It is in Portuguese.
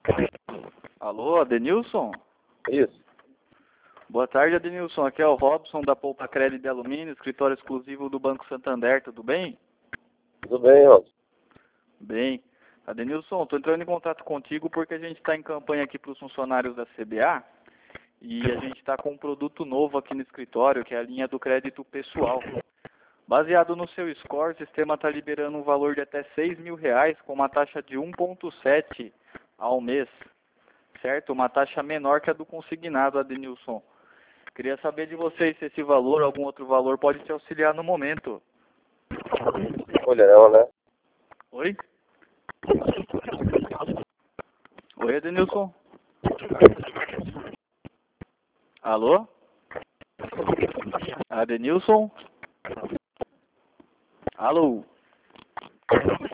Alô, Adenilson? Isso. Boa tarde, Adenilson. Aqui é o Robson da Poupa Crédito de Alumínio, escritório exclusivo do Banco Santander. Tudo bem? Tudo bem, Robson? Bem. Adenilson, estou entrando em contato contigo porque a gente está em campanha aqui para os funcionários da CBA e a gente está com um produto novo aqui no escritório, que é a linha do crédito pessoal. Baseado no seu score, o sistema está liberando um valor de até R$ 6.000 com uma taxa de 1,7 ao mês, certo? Uma taxa menor que a do consignado, Adenilson. Queria saber de vocês se esse valor ou algum outro valor pode te auxiliar no momento. Olha, não, né? Oi? Oi, Adenilson? Alô? Adenilson? Alô?